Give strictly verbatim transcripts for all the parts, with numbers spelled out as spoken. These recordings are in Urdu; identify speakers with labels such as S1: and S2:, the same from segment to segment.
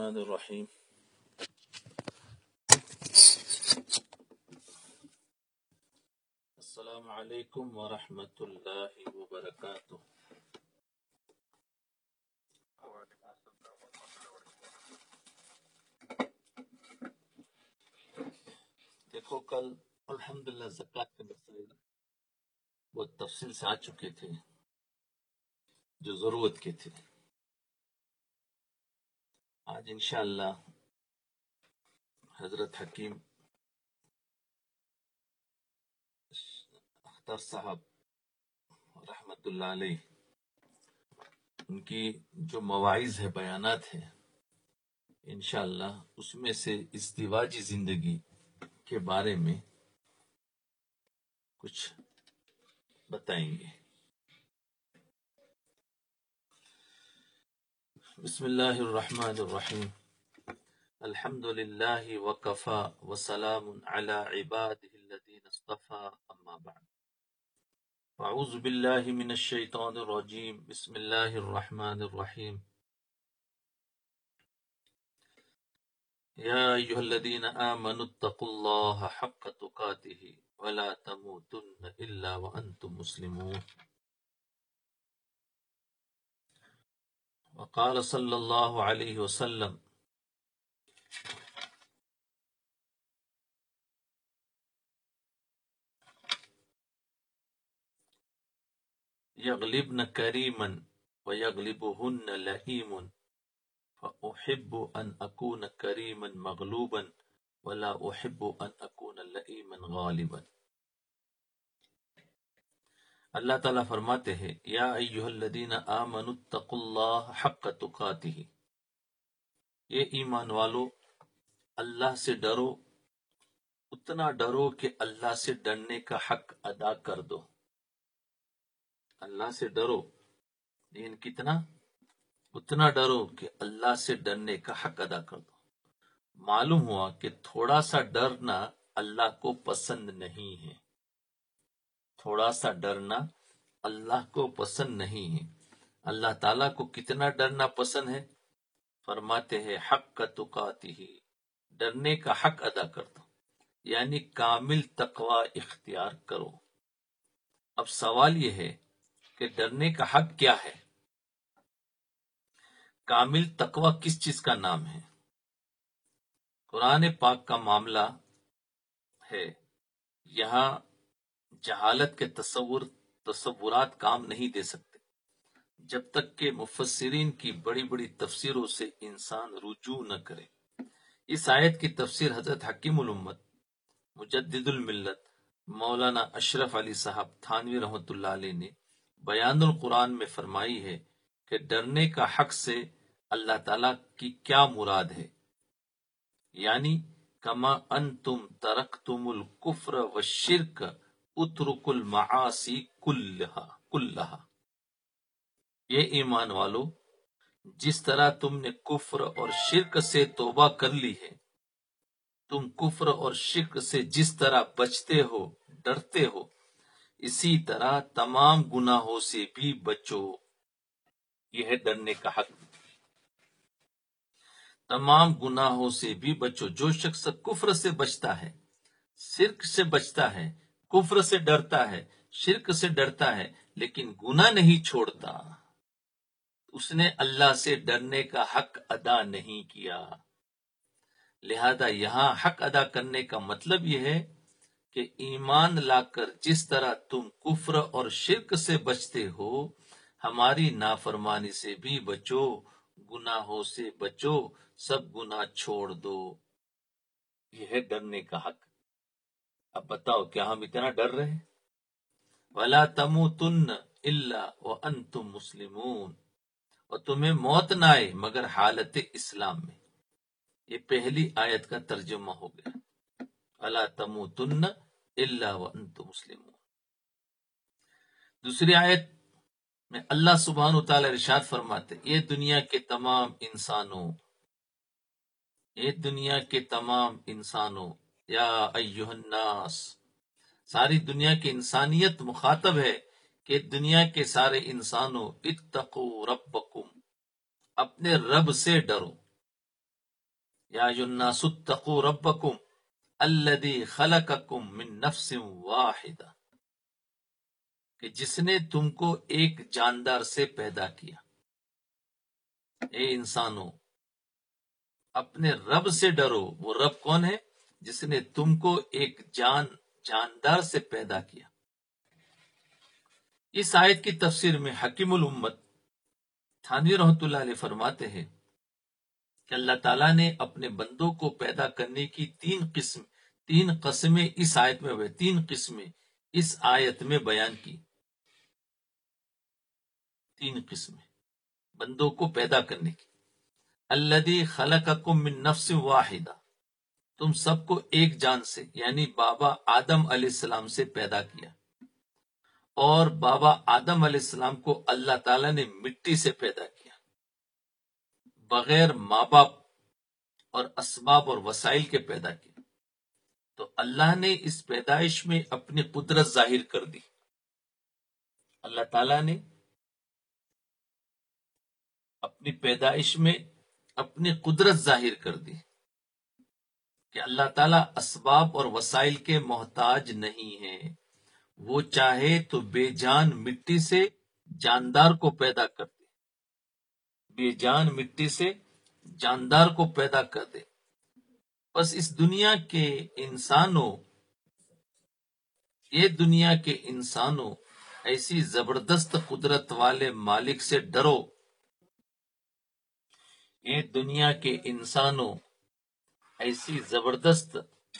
S1: الرحمن الرحیم السلام علیکم ورحمۃ اللہ وبرکاتہ۔ دیکھو کل الحمدللہ زکوٰۃ کے مسائل بہت تفصیل سے آ چکے تھے جو ضرورت کے تھے۔ آج انشاءاللہ حضرت حکیم اختر صاحب رحمت اللہ علیہ ان کی جو مواعظ ہے، بیانات ہیں، انشاءاللہ اس میں سے ازدواجی زندگی کے بارے میں کچھ بتائیں گے۔ بسم اللہ الرحمن الرحیم، الحمد للہ وکفا وسلام علی عبادہ الذین اصطفى، اما بعد، اعوذ باللہ من الشیطان الرجیم، بسم اللہ الرحمن الرحیم، یا ایہا الذین آمنوا اتقوا اللہ حق تقاتہ ولا تموتن الا وانتم مسلمون، وقال صلی اللہ علیہ وسلم، یغلبن کریما ویغلبہن لئیم، فأحب ان اکون کریما مغلوبا ولا احب ان اکون لئیما غالبا۔ اللہ تعالیٰ فرماتے ہیں، یا ایہا الذین آمنوا اتقوا اللہ حق تقاتہ، یہ ایمان والو اللہ سے ڈرو، اتنا ڈرو کہ اللہ سے ڈرنے کا حق ادا کر دو۔ اللہ سے ڈرو، لیکن کتنا؟ اتنا ڈرو کہ اللہ سے ڈرنے کا حق ادا کر دو۔ معلوم ہوا کہ تھوڑا سا ڈرنا اللہ کو پسند نہیں ہے، تھوڑا سا ڈرنا اللہ کو پسند نہیں ہے۔ اللہ تعالیٰ کو کتنا ڈرنا پسند ہے؟ فرماتے ہیں حق تقاتہ، ڈرنے کا حق ادا کر دو، یعنی کامل تقوی اختیار کرو۔ اب سوال یہ ہے کہ ڈرنے کا حق کیا ہے؟ کامل تقوی کس چیز کا نام ہے؟ قرآن پاک کا معاملہ ہے، یہاں جہالت کے تصور تصورات کام نہیں دے سکتے جب تک کہ مفسرین کی بڑی بڑی تفسیروں سے انسان رجوع نہ کرے۔ اس آیت کی تفسیر حضرت حکیم الامت مجدد الملت مولانا اشرف علی صاحب تھانوی رحمۃ اللہ علیہ نے بیان القرآن میں فرمائی ہے کہ ڈرنے کا حق سے اللہ تعالیٰ کی کیا مراد ہے، یعنی کما انتم ترکتم الکفر والشرک اترکوا المعاصی کلہا کلہا، یہ ایمان والو جس طرح تم نے کفر اور شرک سے توبہ کر لی ہے، تم کفر اور شرک سے جس طرح بچتے ہو، ڈرتے ہو، اسی طرح تمام گناہوں سے بھی بچو۔ یہ ہے ڈرنے کا حق، تمام گناہوں سے بھی بچو۔ جو شخص کفر سے بچتا ہے، شرک سے بچتا ہے، کفر سے ڈرتا ہے، شرک سے ڈرتا ہے، لیکن گناہ نہیں چھوڑتا، اس نے اللہ سے ڈرنے کا حق ادا نہیں کیا۔ لہذا یہاں حق ادا کرنے کا مطلب یہ ہے کہ ایمان لا کر جس طرح تم کفر اور شرک سے بچتے ہو، ہماری نافرمانی سے بھی بچو، گناہوں سے بچو، سب گناہ چھوڑ دو۔ یہ ہے ڈرنے کا حق۔ اب بتاؤ کیا ہم اتنا ڈر رہے ہیں؟ وَلَا تَمُوتُنَّ إِلَّا وَأَنْتُمْ مُسْلِمُونَ، اور تمہیں موت نہ آئے مگر حالت اسلام میں۔ یہ پہلی آیت کا ترجمہ ہو گیا، وَلَا تَمُوتُنَّ إِلَّا وَأَنْتُمْ مُسْلِمُونَ۔ دوسری آیت میں اللہ سبحانہ وتعالی ارشاد فرماتے، یہ دنیا کے تمام انسانوں، یہ دنیا کے تمام انسانوں، یا ایہا الناس، ساری دنیا کی انسانیت مخاطب ہے کہ دنیا کے سارے انسانوں اتقوا ربکم، اپنے رب سے ڈرو۔ یا ایھا الناس اتقوا ربکم الذی خلقکم من نفس واحدہ، کہ جس نے تم کو ایک جاندار سے پیدا کیا۔ اے انسانوں، اپنے رب سے ڈرو۔ وہ رب کون ہے؟ جس نے تم کو ایک جان جاندار سے پیدا کیا۔ اس آیت کی تفسیر میں حکیم الامت تھانوی رحمۃ اللہ علیہ فرماتے ہیں کہ اللہ تعالیٰ نے اپنے بندوں کو پیدا کرنے کی تین قسم تین قسمیں اس آیت میں ہوئے تین قسمیں اس آیت میں بیان کی۔ تین قسمیں بندوں کو پیدا کرنے کی۔ الذی خلقکم من نفس واحدہ، تم سب کو ایک جان سے یعنی بابا آدم علیہ السلام سے پیدا کیا، اور بابا آدم علیہ السلام کو اللہ تعالیٰ نے مٹی سے پیدا کیا، بغیر ماں باپ اور اسباب اور وسائل کے پیدا کیا۔ تو اللہ نے اس پیدائش میں اپنی قدرت ظاہر کر دی۔ اللہ تعالیٰ نے اپنی پیدائش میں اپنی قدرت ظاہر کر دی کہ اللہ تعالیٰ اسباب اور وسائل کے محتاج نہیں ہے۔ وہ چاہے تو بے جان مٹی سے جاندار کو پیدا کر دے، بے جان مٹی سے جاندار کو پیدا کر دے۔ بس اس دنیا کے انسانوں یہ دنیا کے انسانوں ایسی زبردست قدرت والے مالک سے ڈرو، یہ دنیا کے انسانوں ایسی زبردست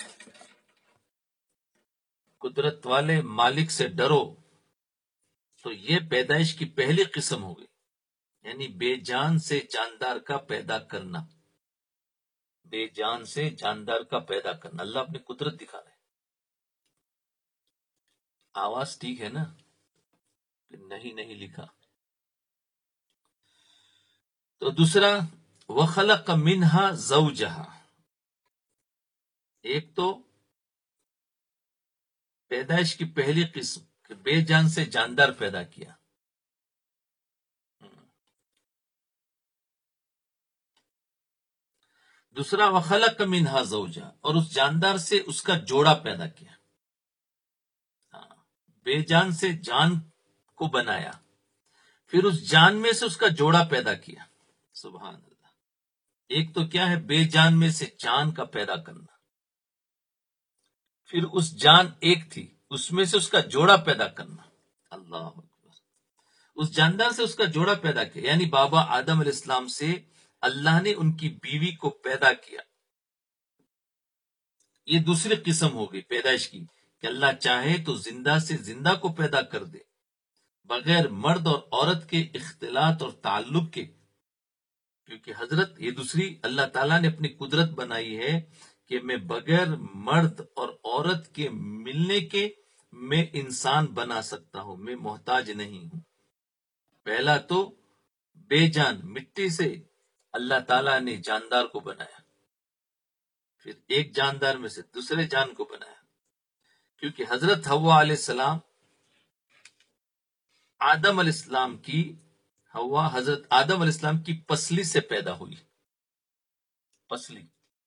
S1: قدرت والے مالک سے ڈرو۔ تو یہ پیدائش کی پہلی قسم ہوگی، یعنی بے جان سے جاندار کا پیدا کرنا، بے جان سے جاندار کا پیدا کرنا۔ اللہ اپنی قدرت دکھا رہے ہیں۔ آواز ٹھیک ہے نا؟ نہیں نہیں لکھا۔ تو دوسرا وَخَلَقَ مِنْهَا زَوْجَهَا، ایک تو پیدائش کی پہلی قسم کہ بے جان سے جاندار پیدا کیا۔ دوسرا وَخَلَقَ مِنْهَا زَوْجَهَا، اور اس جاندار سے اس کا جوڑا پیدا کیا۔ بے جان سے جان کو بنایا، پھر اس جان میں سے اس کا جوڑا پیدا کیا۔ سبحان اللہ۔ ایک تو کیا ہے؟ بے جان میں سے جان کا پیدا کرنا، پھر اس جان ایک تھی اس میں سے اس کا جوڑا پیدا کرنا۔ اللہ اکبر۔ اس جاندار سے اس کا جوڑا پیدا کیا، یعنی بابا آدم علیہ السلام سے اللہ نے ان کی بیوی کو پیدا کیا۔ یہ دوسری قسم ہوگی پیدائش کی کہ اللہ چاہے تو زندہ سے زندہ کو پیدا کر دے، بغیر مرد اور عورت کے اختلاط اور تعلق کے، کیونکہ حضرت یہ دوسری اللہ تعالیٰ نے اپنی قدرت بنائی ہے کہ میں بغیر مرد اور عورت کے ملنے کے میں انسان بنا سکتا ہوں، میں محتاج نہیں ہوں۔ پہلا تو بے جان مٹی سے اللہ تعالیٰ نے جاندار کو بنایا، پھر ایک جاندار میں سے دوسرے جان کو بنایا، کیونکہ حضرت حوا علیہ السلام آدم علیہ السلام کی حوا حضرت آدم علیہ السلام کی پسلی سے پیدا ہوئی۔ پسلی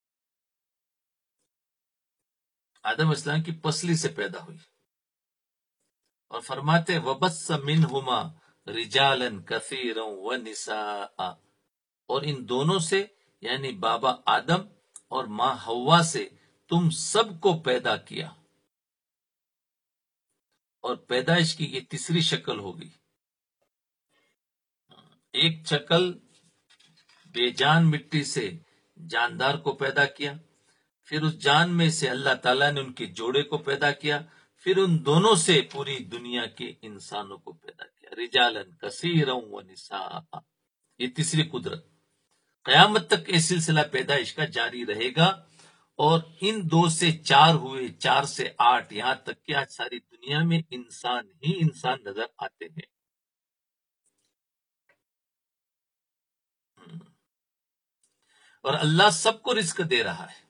S1: آدم علیہ السلام کی پسلی سے پیدا ہوئی، اور فرماتے وَبَثَّ مِنْهُمَا رِجَالًا كَثِيرًا وَنِسَاءً، اور ان دونوں سے یعنی بابا آدم اور ماں حوا سے تم سب کو پیدا کیا۔ اور پیدائش کی یہ تیسری شکل ہوگی۔ ایک شکل بے جان مٹی سے جاندار کو پیدا کیا، پھر اس جان میں سے اللہ تعالیٰ نے ان کے جوڑے کو پیدا کیا، پھر ان دونوں سے پوری دنیا کے انسانوں کو پیدا کیا۔ رجالن کثیرا ونساء، یہ تیسری قدرت۔ قیامت تک یہ سلسلہ پیدائش کا جاری رہے گا، اور ان دو سے چار ہوئے، چار سے آٹھ، یہاں تک کہ آج ساری دنیا میں انسان ہی انسان نظر آتے ہیں۔ اور اللہ سب کو رزق دے رہا ہے۔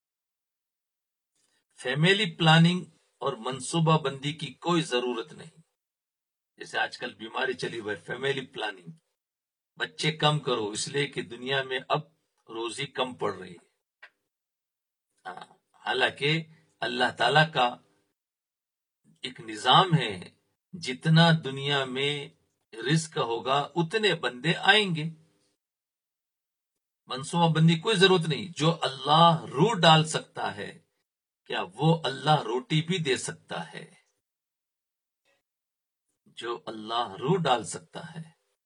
S1: فیملی پلاننگ اور منصوبہ بندی کی کوئی ضرورت نہیں۔ جیسے آج کل بیماری چلی ہوئی، فیملی پلاننگ، بچے کم کرو اس لیے کہ دنیا میں اب روزی کم پڑ رہی ہے۔ حالانکہ اللہ تعالی کا ایک نظام ہے، جتنا دنیا میں رزق ہوگا اتنے بندے آئیں گے، منصوبہ بندی کوئی ضرورت نہیں۔ جو اللہ روح ڈال سکتا ہے، کیا وہ اللہ روٹی بھی دے سکتا ہے؟ جو اللہ روح ڈال سکتا ہے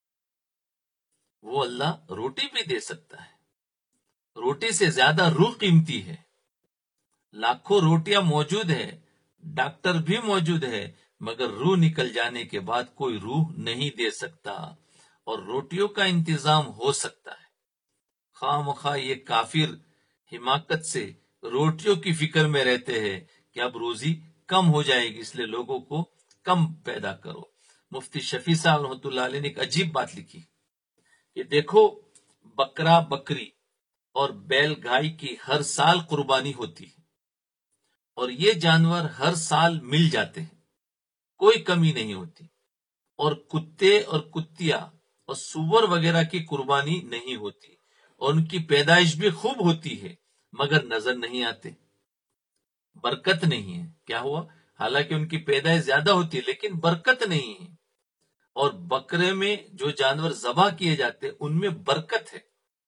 S1: وہ اللہ روٹی بھی دے سکتا ہے۔ روٹی سے زیادہ روح قیمتی ہے۔ لاکھوں روٹیاں موجود ہے، ڈاکٹر بھی موجود ہے، مگر روح نکل جانے کے بعد کوئی روح نہیں دے سکتا، اور روٹیوں کا انتظام ہو سکتا ہے۔ خواہ مخواہ یہ کافر حماقت سے روٹیوں کی فکر میں رہتے ہیں کہ اب روزی کم ہو جائے گی، اس لیے لوگوں کو کم پیدا کرو۔ مفتی شفیع صاحب رحمۃ اللہ علیہ نے ایک عجیب بات لکھی کہ دیکھو، بکرا بکری اور بیل گائے کی ہر سال قربانی ہوتی ہے، اور یہ جانور ہر سال مل جاتے ہیں، کوئی کمی نہیں ہوتی، اور کتے اور کتیا اور سور وغیرہ کی قربانی نہیں ہوتی، اور ان کی پیدائش بھی خوب ہوتی ہے، مگر نظر نہیں آتے، برکت نہیں ہے۔ کیا ہوا؟ حالانکہ ان کی پیدائش زیادہ ہوتی ہے لیکن برکت نہیں ہے۔ اور بکرے میں جو جانور ذبح کیے جاتے ان میں برکت ہے۔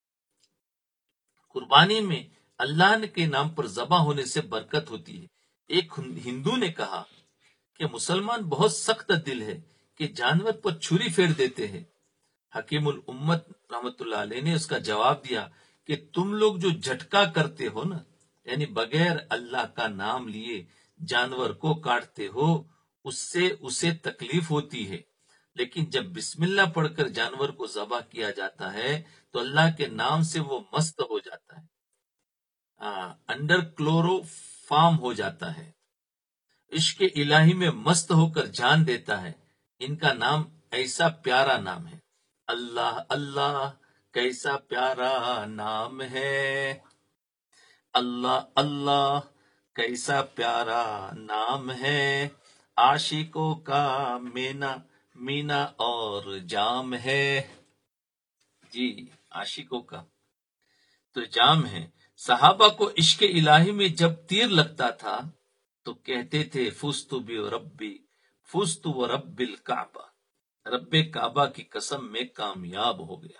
S1: قربانی میں اللہ کے نام پر ذبح ہونے سے برکت ہوتی ہے۔ ایک ہندو نے کہا کہ مسلمان بہت سخت دل ہے کہ جانور پر چھری پھیر دیتے ہیں۔ حکیم الامت رحمت اللہ علیہ نے اس کا جواب دیا کہ تم لوگ جو جھٹکا کرتے ہو نا، یعنی بغیر اللہ کا نام لیے جانور کو کاٹتے ہو، اس سے اسے تکلیف ہوتی ہے، لیکن جب بسم اللہ پڑھ کر جانور کو ذبح کیا جاتا ہے تو اللہ کے نام سے وہ مست ہو جاتا ہے، انڈر کلورو فارم ہو جاتا ہے، عشق الہی میں مست ہو کر جان دیتا ہے۔ ان کا نام ایسا پیارا نام ہے، اللہ اللہ کیسا پیارا نام ہے، اللہ اللہ کیسا پیارا نام ہے، عاشقوں کا مینا مینا اور جام ہے۔ جی، عاشقوں کا تو جام ہے۔ صحابہ کو عشق الہی میں جب تیر لگتا تھا تو کہتے تھے فزت بربی فزت ورب الکعبہ، رب کعبہ کی قسم میں کامیاب ہو گیا۔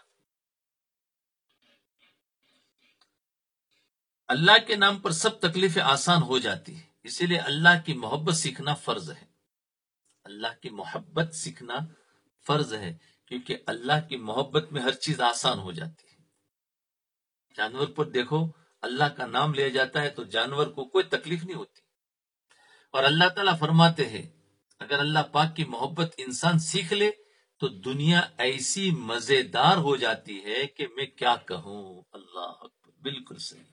S1: اللہ کے نام پر سب تکلیفیں آسان ہو جاتی ہیں، اسی لیے اللہ کی محبت سیکھنا فرض ہے۔ اللہ کی محبت سیکھنا فرض ہے، کیونکہ اللہ کی محبت میں ہر چیز آسان ہو جاتی ہے۔ جانور پر دیکھو، اللہ کا نام لیا جاتا ہے تو جانور کو کوئی تکلیف نہیں ہوتی، اور اللہ تعالیٰ فرماتے ہیں اگر اللہ پاک کی محبت انسان سیکھ لے تو دنیا ایسی مزیدار ہو جاتی ہے کہ میں کیا کہوں۔ اللہ اکبر، بالکل صحیح۔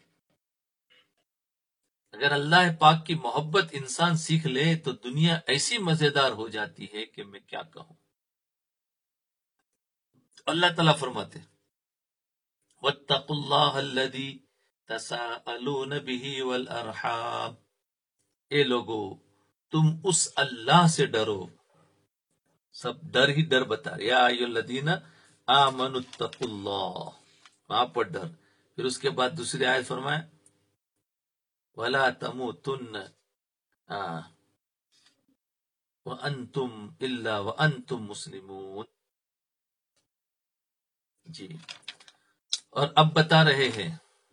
S1: اگر اللہ پاک کی محبت انسان سیکھ لے تو دنیا ایسی مزیدار ہو جاتی ہے کہ میں کیا کہوں۔ اللہ تعالیٰ فرماتے وَاتَّقُوا اللَّهَ الَّذِي تَسَاءَلُونَ بِهِ وَالْأَرْحَامَ، اے لوگو تم اس اللہ سے ڈرو، سب ڈر ہی ڈر بتا، یا ایھا الذین آمنوا اتقوا اللہ، وہاں پر ڈر۔ پھر اس کے بعد دوسری آیت فرمائے وَلَا تَمُوتُنَّ وَأَنْتُمْ إِلَّا وَأَنْتُمْ مُسْلِمُونَ۔ جی، اور اب بتا رہے ہیں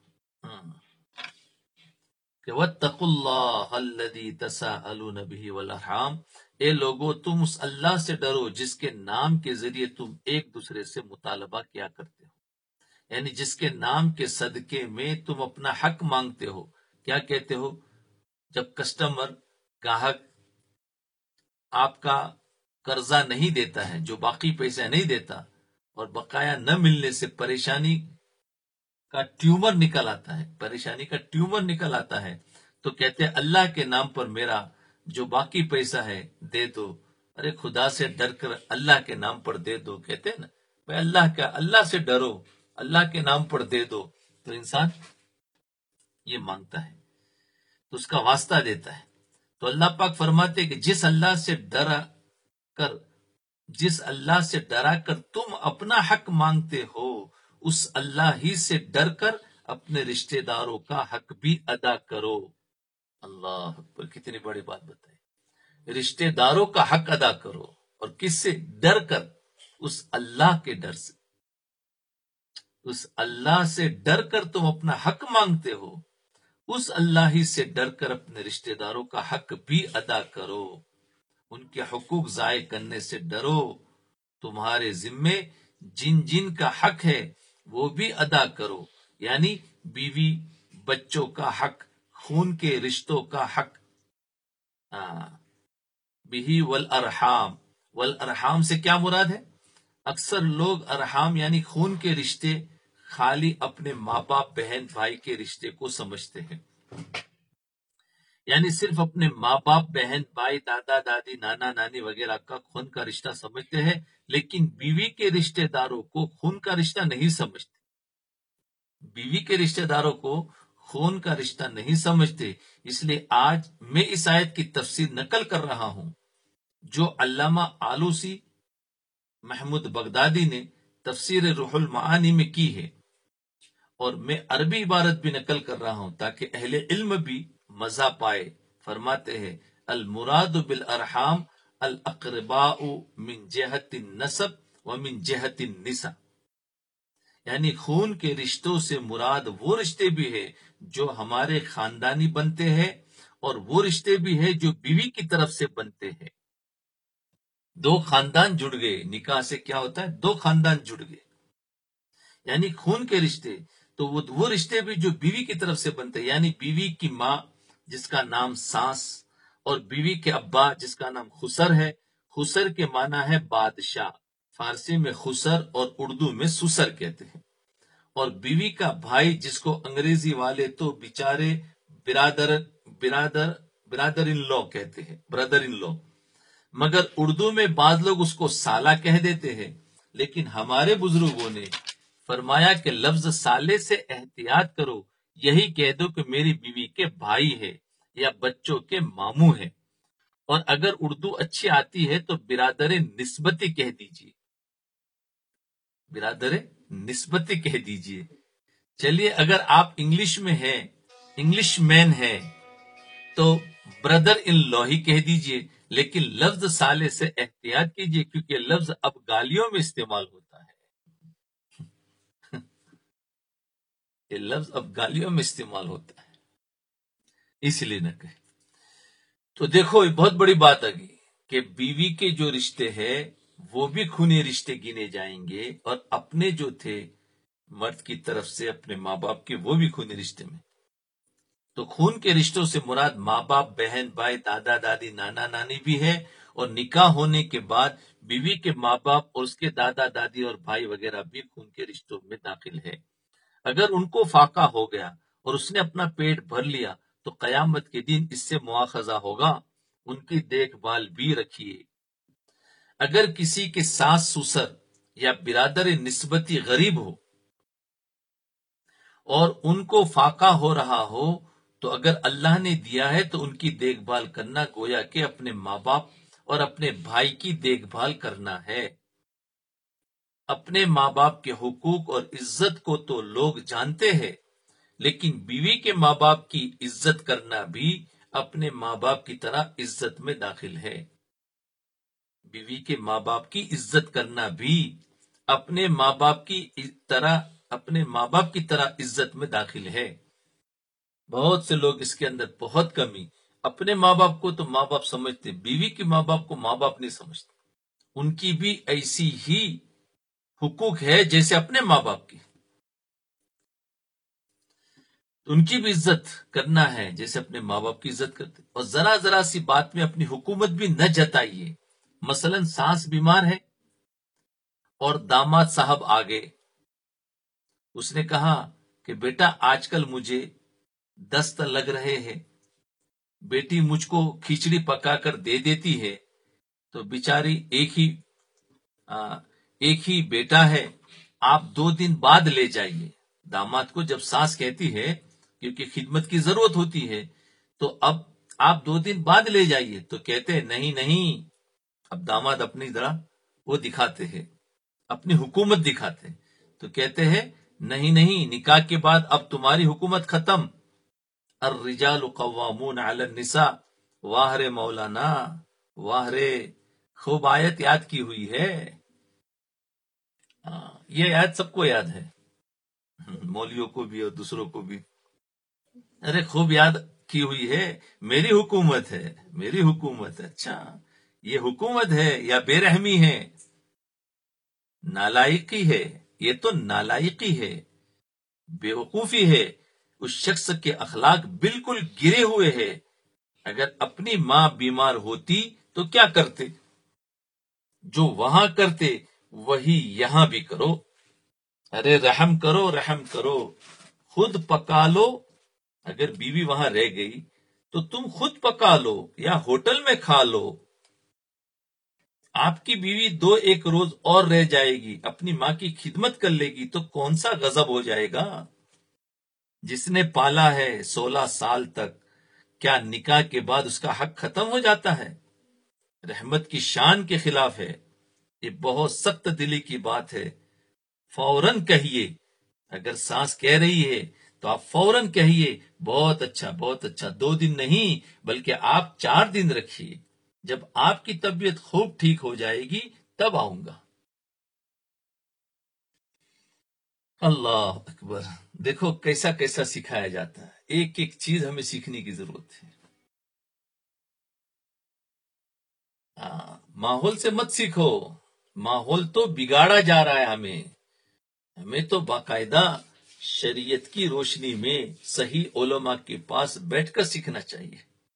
S1: کہ وَاتَّقُوا اللَّهَ الَّذِي تَسَاءَلُونَ بِهِ وَالْأَرْحَامَ، اے لوگو تم اس اللہ سے ڈرو جس کے نام کے ذریعے تم ایک دوسرے سے مطالبہ کیا کرتے ہو، یعنی جس کے نام کے صدقے میں تم اپنا حق مانگتے ہو۔ کیا کہتے ہو؟ جب کسٹمر گاہک آپ کا قرضہ نہیں دیتا ہے، جو باقی پیسہ نہیں دیتا، اور بقایا نہ ملنے سے پریشانی کا ٹیومر نکل آتا ہے، پریشانی کا ٹیومر نکل آتا ہے، تو کہتے ہیں اللہ کے نام پر میرا جو باقی پیسہ ہے دے دو۔ ارے خدا سے ڈر کر اللہ کے نام پر دے دو، کہتے ہیں نا بھائی اللہ کا، اللہ سے ڈرو، اللہ کے نام پر دے دو، تو انسان یہ مانگتا ہے تو اس کا واسطہ دیتا ہے۔ تو اللہ پاک فرماتے کہ جس اللہ سے ڈرا کر جس اللہ سے ڈرا کر تم اپنا حق مانگتے ہو، اس اللہ ہی سے ڈر کر اپنے رشتہ داروں کا حق بھی ادا کرو. اللہ اکبر، کتنی بڑی بات بتائی. رشتہ داروں کا حق ادا کرو، اور کس سے؟ ڈر کر، اس اللہ کے ڈر سے. اس اللہ سے ڈر کر تم اپنا حق مانگتے ہو، اس اللہ ہی سے ڈر کر اپنے رشتہ داروں کا حق بھی ادا کرو. ان کے حقوق ضائع کرنے سے ڈرو. تمہارے ذمے جن جن کا حق ہے وہ بھی ادا کرو، یعنی بیوی، بچوں کا حق، خون کے رشتوں کا حق. بھی والارحام. والارحام سے کیا مراد ہے؟ اکثر لوگ ارحام یعنی خون کے رشتے خالی اپنے ماں باپ، بہن بھائی کے رشتے کو سمجھتے ہیں، یعنی صرف اپنے ماں باپ، بہن بھائی، دادا دادی، نانا نانی وغیرہ کا خون کا رشتہ سمجھتے ہیں، لیکن بیوی کے رشتہ داروں کو خون کا رشتہ نہیں سمجھتے. بیوی کے رشتہ داروں کو خون کا رشتہ نہیں سمجھتے. اس لیے آج میں اس آیت کی تفسیر نقل کر رہا ہوں جو علامہ آلوسی محمود بغدادی نے تفسیر روح المعانی میں کی ہے، اور میں عربی عبارت بھی نقل کر رہا ہوں تاکہ اہل علم بھی مزہ پائے. فرماتے ہیں المراد بالارحام الاقرباء من جہت النسب ومن جہت النساء، یعنی خون کے رشتوں سے مراد وہ رشتے بھی ہیں جو ہمارے خاندانی بنتے ہیں، اور وہ رشتے بھی ہیں جو بیوی کی طرف سے بنتے ہیں. دو خاندان جڑ گئے. نکاح سے کیا ہوتا ہے؟ دو خاندان جڑ گئے، یعنی خون کے رشتے. تو وہ وہ رشتے بھی جو بیوی کی طرف سے بنتے ہیں، یعنی بیوی کی ماں جس کا نام ساس، اور بیوی کے ابا جس کا نام خسر ہے. خسر کے معنی ہے بادشاہ، فارسی میں خسر اور اردو میں سسر کہتے ہیں. اور بیوی کا بھائی جس کو انگریزی والے تو بیچارے برادر برادر برادر ان لو کہتے ہیں، برادر ان لو، مگر اردو میں بعض لوگ اس کو سالہ کہہ دیتے ہیں. لیکن ہمارے بزرگوں نے فرمایا کہ لفظ سالے سے احتیاط کرو، یہی کہہ دو کہ میری بیوی کے بھائی ہے یا بچوں کے ماموں ہے. اور اگر اردو اچھی آتی ہے تو برادر نسبتی کہہ دیجیے، برادر نسبتی کہہ دیجیے. چلیے اگر آپ انگلش میں ہیں، انگلش مین ہے، تو بردر ان لو ہی کہہ دیجیے. لیکن لفظ سالے سے احتیاط کیجیے کیونکہ لفظ اب گالیوں میں استعمال ہوتا ہے. یہ لفظ اب گالیوں میں استعمال ہوتا ہے، اس لیے نہ کہے. تو دیکھو یہ بہت بڑی بات آ گئی کہ بیوی کے جو رشتے ہیں وہ بھی خونی رشتے گنے جائیں گے، اور اپنے جو تھے مرد کی طرف سے اپنے ماں باپ کے، وہ بھی خونی رشتے میں. تو خون کے رشتوں سے مراد ماں باپ، بہن بھائی، دادا دادی، نانا نانی بھی ہے. اور نکاح ہونے کے بعد بیوی کے ماں باپ اور اس کے دادا دادی اور بھائی وغیرہ بھی خون کے رشتوں میں داخل ہے. اگر ان کو فاقہ ہو گیا اور اس نے اپنا پیٹ بھر لیا تو قیامت کے دن اس سے مواخذہ ہوگا. ان کی دیکھ بھال بھی رکھیے. اگر کسی کے ساس سسر یا برادر نسبتی غریب ہو اور ان کو فاقہ ہو رہا ہو تو اگر اللہ نے دیا ہے تو ان کی دیکھ بھال کرنا گویا کہ اپنے ماں باپ اور اپنے بھائی کی دیکھ بھال کرنا ہے. اپنے ماں باپ کے حقوق اور عزت کو تو لوگ جانتے ہیں، لیکن بیوی کے ماں باپ کی عزت کرنا بھی اپنے ماں باپ کی طرح عزت میں داخل ہے. بیوی کے ماں باپ کی عزت کرنا بھی اپنے ماں باپ کی طرح اپنے ماں باپ کی طرح عزت میں داخل ہے. بہت سے لوگ اس کے اندر بہت کمی، اپنے ماں باپ کو تو ماں باپ سمجھتے، بیوی کے ماں باپ کو ماں باپ نہیں سمجھتے. ان کی بھی ایسی ہی حقوق ہے جیسے اپنے ماں باپ کی، ان کی بھی عزت کرنا ہے جیسے اپنے ماں باپ کی عزت کرتے. اور ذرا ذرا سی بات میں اپنی حکومت بھی نہ جتائیے. مثلا سانس بیمار ہے اور داماد صاحب آگے، اس نے کہا کہ بیٹا آج کل مجھے دست لگ رہے ہیں، بیٹی مجھ کو کھچڑی پکا کر دے دیتی ہے. تو بیچاری ایک ہی آ, ایک ہی بیٹا ہے، آپ دو دن بعد لے جائیے. داماد کو جب ساس کہتی ہے کیونکہ خدمت کی ضرورت ہوتی ہے تو اب آپ دو دن بعد لے جائیے، تو کہتے ہیں نہیں نہیں. اب داماد اپنی طرح وہ دکھاتے ہیں، اپنی حکومت دکھاتے ہیں، تو کہتے ہیں نہیں نہیں، نکاح کے بعد اب تمہاری حکومت ختم. الرجال قوامون علی النساء. واہ رے مولانا، واہ رے، خوب آیت یاد کی ہوئی ہے. ہاں، یہ آیت سب کو یاد ہے، مولویوں کو بھی اور دوسروں کو بھی. ارے خوب یاد کی ہوئی ہے. میری حکومت ہے، میری حکومت. اچھا، یہ حکومت ہے یا بے رحمی ہے؟ نالائقی ہے، یہ تو نالائقی ہے، بیوقوفی ہے. اس شخص کے اخلاق بالکل گرے ہوئے ہیں. اگر اپنی ماں بیمار ہوتی تو کیا کرتے؟ جو وہاں کرتے وہی یہاں بھی کرو. ارے رحم کرو، رحم کرو، خود پکا لو. اگر بیوی وہاں رہ گئی تو تم خود پکا لو یا ہوٹل میں کھا لو. آپ کی بیوی دو ایک روز اور رہ جائے گی، اپنی ماں کی خدمت کر لے گی تو کون سا غضب ہو جائے گا؟ جس نے پالا ہے سولہ سال تک، کیا نکاح کے بعد اس کا حق ختم ہو جاتا ہے؟ رحمت کی شان کے خلاف ہے. یہ بہت سخت دلی کی بات ہے. فوراً کہیے. اگر سانس کہہ رہی ہے تو آپ فوراً کہیے بہت اچھا، بہت اچھا. دو دن نہیں بلکہ آپ چار دن رکھیے. جب آپ کی طبیعت خوب ٹھیک ہو جائے گی تب آؤں گا. اللہ اکبر. دیکھو کیسا کیسا سکھایا جاتا ہے. ایک ایک چیز ہمیں سیکھنے کی ضرورت ہے. ہاں، ماحول سے مت سیکھو. ماحول تو بگاڑا جا رہا ہے ہمیں. ہمیں تو باقاعدہ شریعت کی روشنی میں صحیح علماء کے پاس بیٹھ کر سیکھنا چاہیے.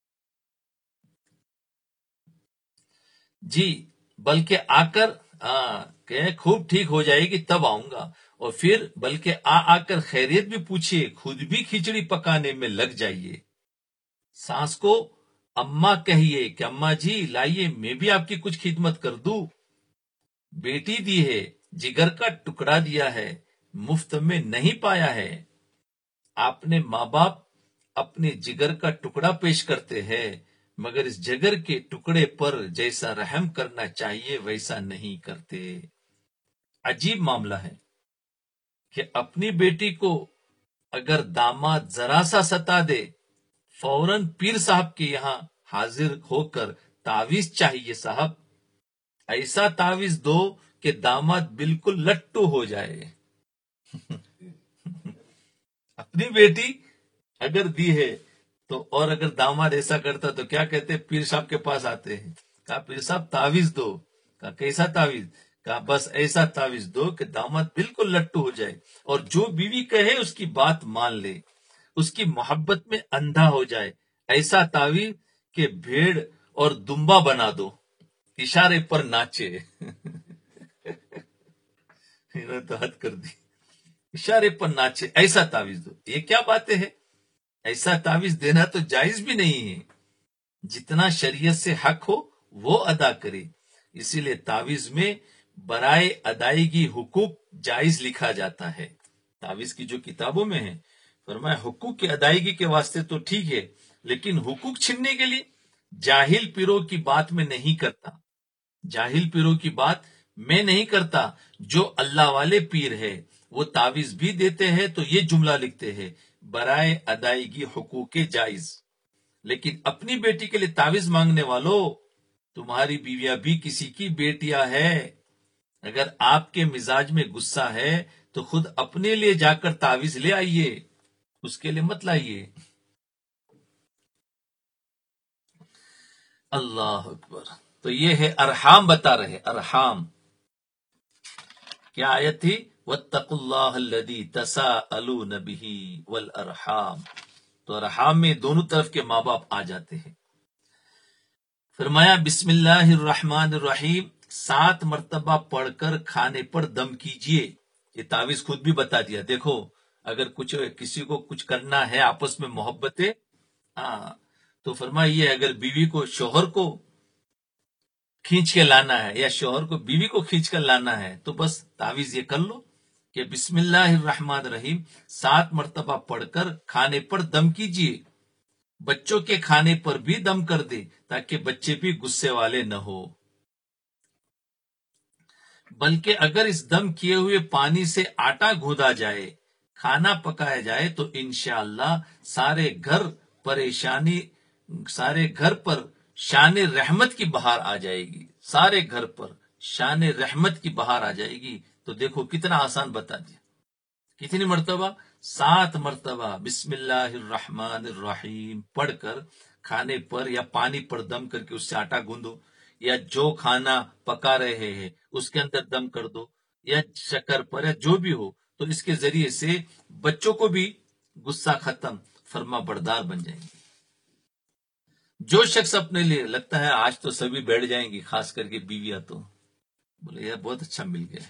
S1: جی، بلکہ آ کر کہ خوب ٹھیک ہو جائے گی تب آؤں گا. اور پھر بلکہ آ آ کر خیریت بھی پوچھیے، خود بھی کھچڑی پکانے میں لگ جائیے. ساس کو اماں کہیے کہ اماں جی لائیے میں بھی آپ کی کچھ خدمت کر دوں. بیٹی دی ہے، جگر کا ٹکڑا دیا ہے، مفت میں نہیں پایا ہے. آپ نے ماں باپ اپنے جگر کا ٹکڑا پیش کرتے ہیں، مگر اس جگر کے ٹکڑے پر جیسا رحم کرنا چاہیے ویسا نہیں کرتے. عجیب معاملہ ہے کہ اپنی بیٹی کو اگر داماد ذرا سا ستا دے، فوراً پیر صاحب کے یہاں حاضر ہو کر تعویذ چاہیے صاحب. ایسا تعویذ دو کہ داماد بالکل لٹو ہو جائے. اپنی بیٹی اگر دی ہے تو، اور اگر داماد ایسا کرتا تو کیا کہتے؟ پیر صاحب کے پاس آتے ہیں. کہا پیر صاحب تعویذ دو. کہا کیسا تعویذ؟ کہا بس ایسا تعویذ دو کہ داماد بالکل لٹو ہو جائے اور جو بیوی کہے اس کی بات مان لے، اس کی محبت میں اندھا ہو جائے. ایسا تعویذ کہ بھیڑ اور دمبا بنا دو، اشارے پر ناچے. انہوں نے تو حد کر دی. اشارے پر ناچے، ایسا تعویذ دو. یہ کیا باتیں ہیں؟ ایسا تعویذ دینا تو جائز بھی نہیں ہے. جتنا شریعت سے حق ہو وہ ادا کرے. اسی لیے تعویذ میں برائے ادائیگی حقوق جائز لکھا جاتا ہے. تعویذ کی جو کتابوں میں ہے فرمایا حقوق کی ادائیگی کے واسطے تو ٹھیک ہے، لیکن حقوق چھیننے کے لیے جاہل پیروں کی بات میں نہیں کرتا. جاہل پیروں کی بات میں نہیں کرتا. جو اللہ والے پیر ہے وہ تعویذ بھی دیتے ہیں تو یہ جملہ لکھتے ہیں برائے ادائیگی حقوق جائز. لیکن اپنی بیٹی کے لیے تعویذ مانگنے والوں، تمہاری بیویاں بھی کسی کی بیٹیاں ہے. اگر آپ کے مزاج میں غصہ ہے تو خود اپنے لیے جا کر تعویذ لے آئیے، اس کے لیے مت لائیے. اللہ اکبر. تو یہ ہے ارحام بتا رہے. ارحام کیا آیت تھی؟ وَاتَّقُوا اللَّهَ الَّذِي تَسَاءَلُونَ بِهِ وَالْأَرْحَامَ. تو ارحام میں دونوں طرف کے ماں باپ آ جاتے ہیں. فرمایا بسم اللہ الرحمن الرحیم. سات مرتبہ پڑھ کر کھانے پر دم کیجئے. یہ تعویذ خود بھی بتا دیا. دیکھو اگر کچھ کسی کو کچھ کرنا ہے آپس میں محبت ہے، ہاں تو فرمایا یہ اگر بیوی کو شوہر کو کھینچ کے لانا ہے یا شوہر کو بیوی کو کھینچ کر لانا ہے تو بس تعویذ یہ کر لو کہ بسم اللہ الرحمن الرحیم سات مرتبہ پڑھ کر کھانے پر دم کیجئے. بچوں کے کھانے پر بھی دم کر دے تاکہ بچے بھی غصے والے نہ ہو. بلکہ اگر اس دم کیے ہوئے پانی سے آٹا گوندا جائے، کھانا پکایا جائے تو انشاءاللہ سارے گھر پریشانی سارے گھر پر شان رحمت کی بہار آ جائے گی، سارے گھر پر شان رحمت کی بہار آ جائے گی۔ تو دیکھو کتنا آسان بتا دیا، کتنی مرتبہ؟ سات مرتبہ بسم اللہ الرحمن الرحیم پڑھ کر کھانے پر یا پانی پر دم کر کے اس سے آٹا گوندو، یا جو کھانا پکا رہے ہیں اس کے اندر دم کر دو، یا شکر پر، یا جو بھی ہو، تو اس کے ذریعے سے بچوں کو بھی غصہ ختم، فرما بردار بن جائیں گے۔ جو شخص اپنے لیے لگتا ہے آج تو سبھی بیٹھ جائیں گی، خاص کر کے بیویاں، تو بولے یار بہت اچھا مل گیا۔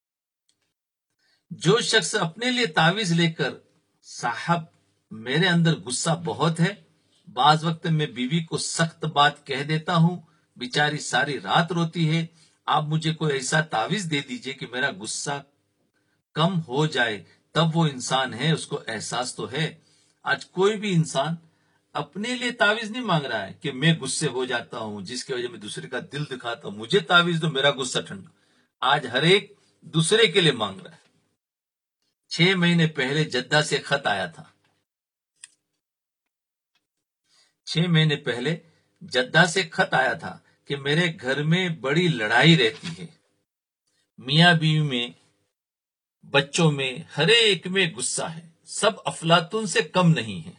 S1: جو شخص اپنے لیے تعویذ لے کر صاحب میرے اندر غصہ بہت ہے، بعض وقت میں بیوی کو سخت بات کہہ دیتا ہوں، بیچاری ساری رات روتی ہے، آپ مجھے کوئی ایسا تعویذ دے دیجئے کہ میرا غصہ کم ہو جائے، تب وہ انسان ہے، اس کو احساس تو ہے۔ آج کوئی بھی انسان اپنے لیے تعویذ نہیں مانگ رہا ہے کہ میں غصے ہو جاتا ہوں جس کی وجہ میں دوسرے کا دل دکھاتا ہوں، مجھے تعویذ دو میرا غصہ ٹھنڈا۔ آج ہر ایک دوسرے کے لیے مانگ رہا ہے۔ چھ مہینے پہلے جدہ سے خط آیا تھا، چھ مہینے پہلے جدہ سے خط آیا تھا کہ میرے گھر میں بڑی لڑائی رہتی ہے، میاں بیوی میں، بچوں میں، ہر ایک میں غصہ ہے، سب افلاطون سے کم نہیں ہے۔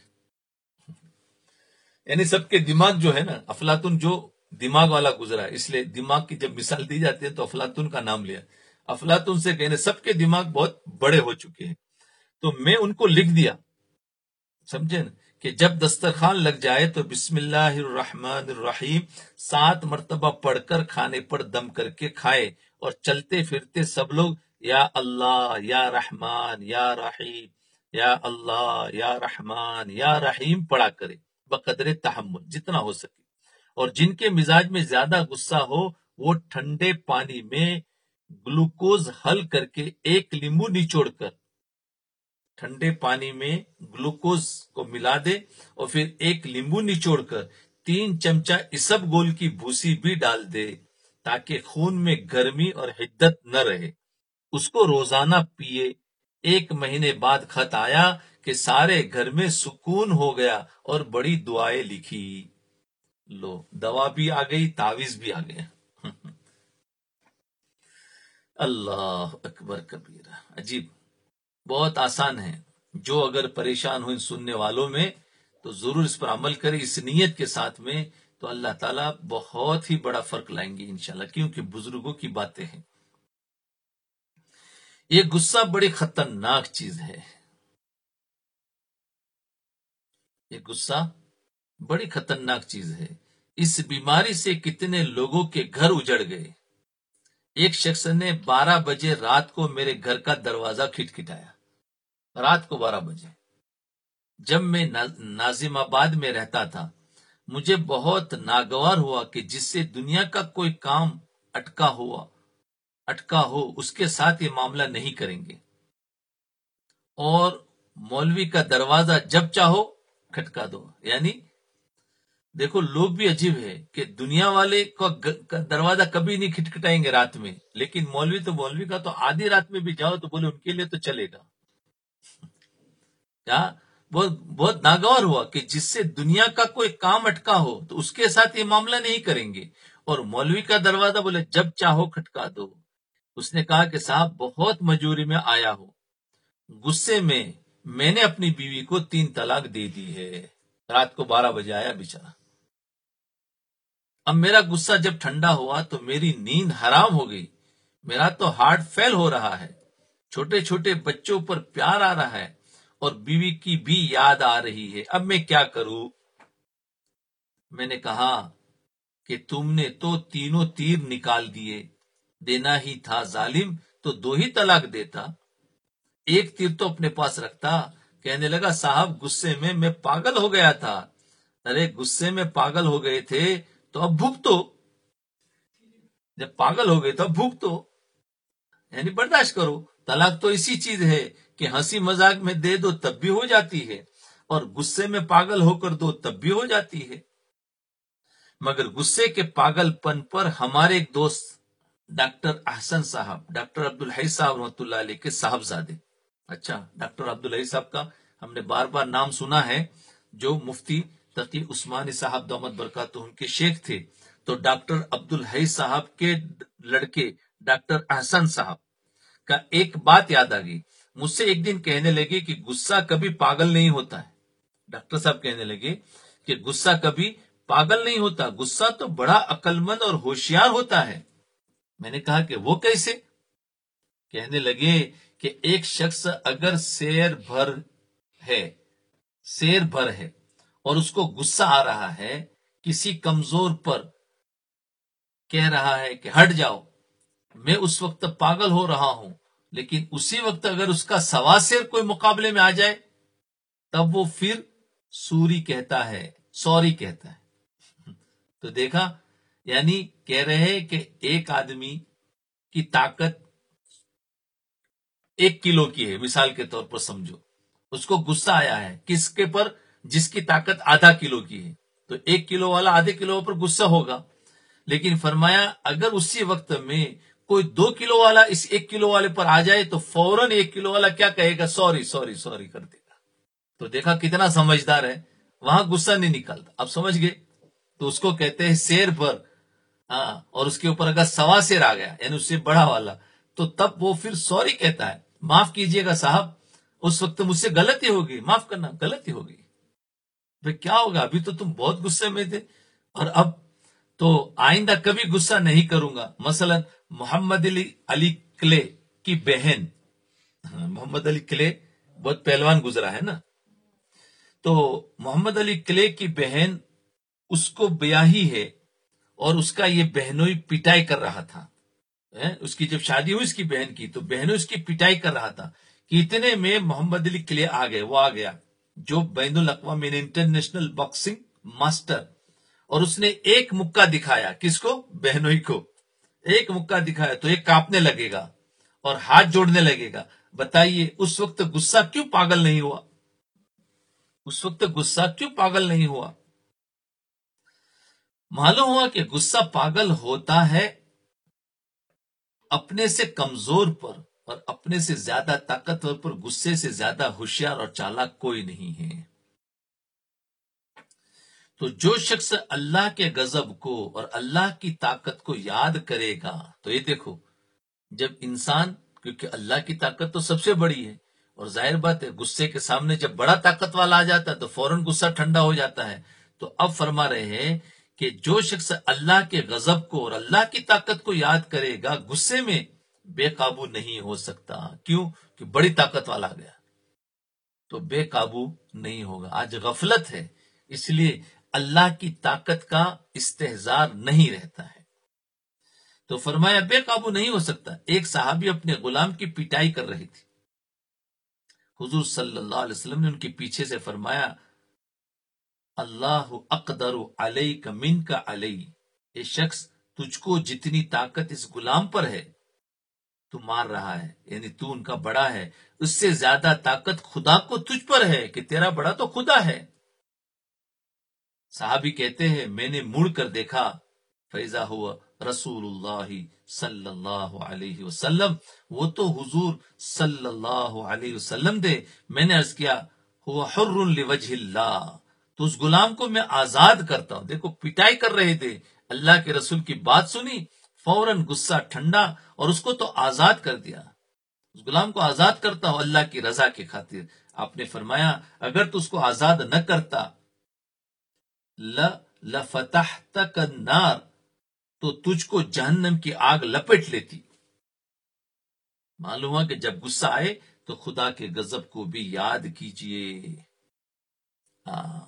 S1: یعنی سب کے دماغ جو ہے نا، افلاطون جو دماغ والا گزرا ہے، اس لیے دماغ کی جب مثال دی جاتی ہے تو افلاطون کا نام لیا۔ افلاطون سے کہنے سب کے دماغ بہت بڑے ہو چکے ہیں، تو میں ان کو لکھ دیا، سمجھے نا، کہ جب دسترخوان لگ جائے تو بسم اللہ الرحمن الرحیم سات مرتبہ پڑھ کر کھانے پر دم کر کے کھائے، اور چلتے پھرتے سب لوگ یا اللہ یا رحمان یا رحیم، یا اللہ یا رحمان یا رحیم پڑھا کرے بقدر تحمل جتنا ہو سکے۔ اور جن کے مزاج میں زیادہ غصہ ہو وہ ٹھنڈے پانی میں گلوکوز حل کر کے ایک لیمو نچوڑ کر ٹھنڈے پانی میں گلوکوز کو ملا دے، اور پھر ایک لیمبو نچوڑ کر تین چمچہ اسب گول کی بھوسی بھی ڈال دے تاکہ خون میں گرمی اور حدت نہ رہے، اس کو روزانہ پیے۔ ایک مہینے بعد خط آیا کہ سارے گھر میں سکون ہو گیا اور بڑی دعائیں لکھی۔ لو، دوا بھی آ گئی، تعویذ بھی آ گیا۔ اللہ اکبر کبیرہ، عجیب، بہت آسان ہے۔ جو اگر پریشان ہو ان سننے والوں میں تو ضرور اس پر عمل کرے اس نیت کے ساتھ میں، تو اللہ تعالیٰ بہت ہی بڑا فرق لائیں گے انشاءاللہ، کیونکہ بزرگوں کی باتیں ہیں۔ یہ غصہ بڑی خطرناک چیز ہے، یہ غصہ بڑی خطرناک چیز ہے۔ اس بیماری سے کتنے لوگوں کے گھر اجڑ گئے۔ ایک شخص نے بارہ بجے رات کو میرے گھر کا دروازہ کھٹکھٹایا، رات کو بارہ بجے، جب میں ناظم آباد میں رہتا تھا۔ مجھے بہت ناگوار ہوا کہ جس سے دنیا کا کوئی کام اٹکا ہوا اٹکا ہو اس کے ساتھ یہ معاملہ نہیں کریں گے، اور مولوی کا دروازہ جب چاہو کھٹکا دو۔ یعنی دیکھو لوگ بھی عجیب ہے کہ دنیا والے کا دروازہ کبھی نہیں کھٹکھٹائیں گے رات میں، لیکن مولوی تو مولوی کا تو آدھی رات میں بھی جاؤ تو بولے ان کے لیے تو چلے گا۔ کیا بہت بہت ناگوار ہوا کہ جس سے دنیا کا کوئی کام اٹکا ہو تو اس کے ساتھ یہ معاملہ نہیں کریں گے، اور مولوی کا دروازہ بولے جب چاہو کھٹکا دو۔ اس نے کہا کہ صاحب بہت مجبوری میں آیا ہوں، غصے میں میں نے اپنی بیوی کو تین طلاق دے دی ہے، رات کو بارہ بجے آیا بیچارہ۔ اب میرا غصہ جب ٹھنڈا ہوا تو میری نیند حرام ہو گئی، میرا تو ہارٹ فیل ہو رہا ہے، چھوٹے چھوٹے بچوں پر پیار آ رہا ہے، اور بیوی کی بھی یاد آ رہی ہے، اب میں کیا کروں؟ میں نے کہا کہ تم نے تو تینوں تیر نکال دیے، دینا ہی تھا ظالم تو دو ہی طلاق دیتا، ایک تیر تو اپنے پاس رکھتا۔ کہنے لگا صاحب غصے میں میں پاگل ہو گیا تھا۔ ارے غصے میں پاگل ہو گئے تھے تو اب بھگتو، جب پاگل ہو گئے تو اب بھگتو، یعنی برداشت کرو۔ طلاق تو اسی چیز ہے کہ ہنسی مذاق میں دے دو تب بھی ہو جاتی ہے، اور غصے میں پاگل ہو کر دو تب بھی ہو جاتی ہے۔ مگر غصے کے پاگل پن پر ہمارے ایک دوست ڈاکٹر احسن صاحب، ڈاکٹر عبدالحی صاحب رحمۃ اللہ علیہ کے صاحبزادے. اچھا، ڈاکٹر عبدالحی صاحب کا ہم نے بار بار نام سنا ہے، جو مفتی تقی عثمانی صاحب دامت برکاتہم کے شیخ تھے. تو ڈاکٹر عبدالحی صاحب کے لڑکے ڈاکٹر احسن صاحب کا ایک بات یاد آ گئی. مجھ سے ایک دن کہنے لگے کہ غصہ کبھی پاگل نہیں ہوتا ہے. ڈاکٹر صاحب کہنے لگے کہ غصہ کبھی پاگل نہیں ہوتا، غصہ تو بڑا عقل مند اور ہوشیار ہوتا ہے. میں نے کہا کہ وہ کیسے؟ کہنے لگے کہ ایک شخص اگر سیر بھر ہے سیر بھر ہے اور اس کو غصہ آ رہا ہے، کسی کمزور پر کہہ رہا ہے کہ ہٹ جاؤ، میں اس وقت پاگل ہو رہا ہوں، لیکن اسی وقت اگر اس کا سوا سیر کوئی مقابلے میں آ جائے تب وہ پھر سوری کہتا ہے، سوری کہتا ہے. تو دیکھا، یعنی کہہ رہے کہ ایک آدمی کی طاقت ایک کلو کی ہے، مثال کے طور پر سمجھو، اس کو غصہ آیا ہے کس کے پر؟ جس کی طاقت آدھا کلو کی ہے. تو ایک کلو والا آدھے کلو پر غصہ ہوگا، لیکن فرمایا اگر اسی وقت میں کوئی دو کلو والا اس ایک کلو والے پر آ جائے تو فوراً ایک کلو والا کیا کہے گا؟ سوری سوری سوری کر دے گا. تو دیکھا کتنا سمجھدار ہے، وہاں غصہ نہیں نکلتا. اب سمجھ گئے؟ تو اس کو کہتے ہیں سیر پر. ہاں، اور اس کے اوپر اگر سوا سیر آ گیا یعنی اس سے بڑا والا، تو تب وہ پھر سوری کہتا ہے، معاف کیجئے گا صاحب، اس وقت مجھ سے غلطی ہوگی، معاف کرنا، غلطی ہوگی. بھئی کیا ہوگا؟ ابھی تو تم بہت غصے میں تھے اور اب تو آئندہ کبھی غصہ نہیں کروں گا. مثلا محمد علی علی کلے کی بہن، محمد علی کلے بہت پہلوان گزرا ہے نا، تو محمد علی کلے کی بہن اس کو بیاہی ہے اور اس کا یہ بہنوئی پٹائی کر رہا تھا. اس کی جب شادی ہوئی اس کی بہن کی، تو بہنوں اس کی پٹائی کر رہا تھا کہ اتنے میں محمد علی کلے آ گئے. وہ آ گیا جو بین الاقوامی انٹرنیشنل باکسنگ ماسٹر، اور اس نے ایک مکہ دکھایا. کس کو؟ بہنوئی کو. ایک مکہ دکھایا تو ایک کانپنے لگے گا اور ہاتھ جوڑنے لگے گا. بتائیے اس وقت غصہ کیوں پاگل نہیں ہوا؟ اس وقت غصہ کیوں پاگل نہیں ہوا؟ معلوم ہوا کہ غصہ پاگل ہوتا ہے اپنے سے کمزور پر، اور اپنے سے زیادہ طاقتور پر غصے سے زیادہ ہوشیار اور چالاک کوئی نہیں ہے. تو جو شخص اللہ کے غضب کو اور اللہ کی طاقت کو یاد کرے گا، تو یہ دیکھو، جب انسان، کیونکہ اللہ کی طاقت تو سب سے بڑی ہے، اور ظاہر بات ہے غصے کے سامنے جب بڑا طاقت والا آ جاتا ہے تو فوراً غصہ ٹھنڈا ہو جاتا ہے. تو اب فرما رہے ہیں کہ جو شخص اللہ کے غضب کو اور اللہ کی طاقت کو یاد کرے گا، غصے میں بے قابو نہیں ہو سکتا. کیوں؟ کہ بڑی طاقت والا آ گیا تو بے قابو نہیں ہوگا. آج غفلت ہے، اس لیے اللہ کی طاقت کا استحضار نہیں رہتا ہے. تو فرمایا بے قابو نہیں ہو سکتا. ایک صحابی اپنے غلام کی پٹائی کر رہی تھی. حضور صلی اللہ علیہ وسلم نے ان کے پیچھے سے فرمایا اللہ اقدر علیک منک علی، اے شخص تجھ کو جتنی طاقت اس غلام پر ہے تو مار رہا ہے، یعنی تو ان کا بڑا ہے، اس سے زیادہ طاقت خدا کو تجھ پر ہے کہ تیرا بڑا تو خدا ہے. صحابی کہتے ہیں میں نے مڑ کر دیکھا فیضا ہوا رسول اللہ صلی اللہ علیہ وسلم، وہ تو حضور صلی اللہ علیہ وسلم دے. میں نے عرض کیا ہوا حر لوجہ اللہ، تو اس غلام کو میں آزاد کرتا ہوں. دیکھو پٹائی کر رہے تھے، اللہ کے رسول کی بات سنی، فوراً غصہ ٹھنڈا اور اس کو تو آزاد کر دیا. اس غلام کو آزاد کرتا ہوں اللہ کی رضا کی خاطر. آپ نے فرمایا اگر تو اس کو آزاد نہ کرتا لفتحتک النار، تو تجھ کو جہنم کی آگ لپٹ لیتی. معلوم ہوا کہ جب غصہ آئے تو خدا کے غضب کو بھی یاد کیجئے. ہاں،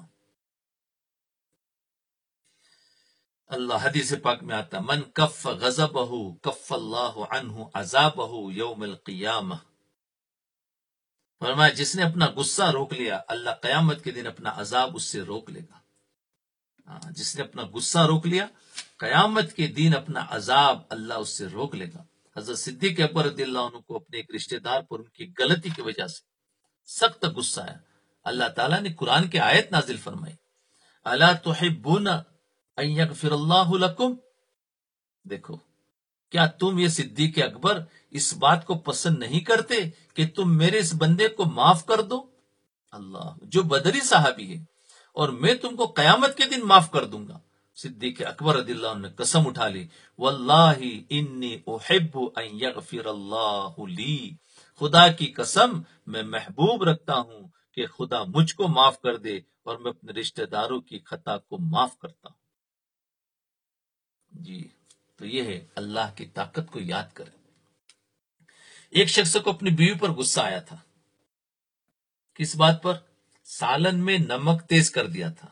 S1: اللہ حدیث پاک میں آتا من کف غضبہ کف اللہ عنہ عذابہ یوم القیامہ. فرمایا جس نے اپنا غصہ روک لیا اللہ قیامت کے دن اپنا عذاب اس سے روک لے گا. جس نے اپنا غصہ روک لیا قیامت کے دن اپنا عذاب اللہ اس سے روک لے گا. حضرت صدیق اکبر رضی اللہ عنہ کو اپنے ایک رشتہ دار پر ان کی غلطی کی وجہ سے سخت غصہ ہے. اللہ تعالیٰ نے قرآن کی آیت نازل فرمائی الا تحبون ان یغفر اللہ لکم. دیکھو کیا تم یہ صدیق اکبر اس بات کو پسند نہیں کرتے کہ تم میرے اس بندے کو معاف کر دو؟ اللہ، جو بدری صحابی ہے، اور میں تم کو قیامت کے دن معاف کر دوں گا۔ صدیق اکبر رضی اللہ عنہ نے قسم اٹھا لی، واللہ انی احب ان یغفر اللہ لی، خدا کی قسم میں محبوب رکھتا ہوں کہ خدا مجھ کو معاف کر دے اور میں اپنے رشتہ داروں کی خطا کو معاف کرتا ہوں۔ جی، تو یہ ہے اللہ کی طاقت کو یاد کریں۔ ایک شخص کو اپنی بیوی پر غصہ آیا تھا۔ کس بات پر؟ سالن میں نمک تیز کر دیا تھا،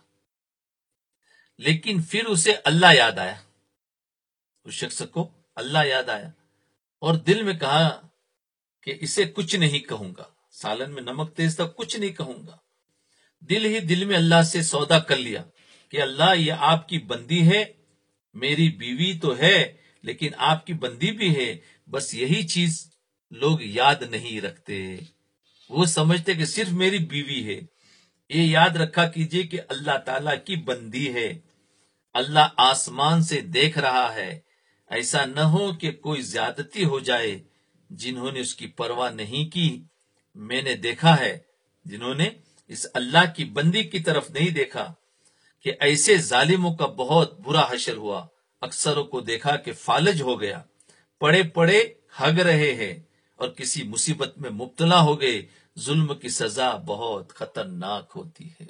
S1: لیکن پھر اسے اللہ یاد آیا، اس شخص کو اللہ یاد آیا اور دل میں کہا کہ اسے کچھ نہیں کہوں گا، سالن میں نمک تیز تھا، کچھ نہیں کہوں گا۔ دل ہی دل میں اللہ سے سودا کر لیا کہ اللہ، یہ آپ کی بندی ہے، میری بیوی تو ہے لیکن آپ کی بندی بھی ہے، بس یہی چیز لوگ یاد نہیں رکھتے، وہ سمجھتے کہ صرف میری بیوی ہے۔ یہ یاد رکھا کیجئے کہ اللہ تعالیٰ کی بندی ہے، اللہ آسمان سے دیکھ رہا ہے، ایسا نہ ہو کہ کوئی زیادتی ہو جائے۔ جنہوں نے اس کی پرواہ نہیں کی، میں نے دیکھا ہے، جنہوں نے اس اللہ کی بندی کی طرف نہیں دیکھا، کہ ایسے ظالموں کا بہت برا حشر ہوا۔ اکثروں کو دیکھا کہ فالج ہو گیا، پڑے پڑے ہگ رہے ہیں اور کسی مصیبت میں مبتلا ہو گئے۔ ظلم کی سزا بہت خطرناک ہوتی ہے۔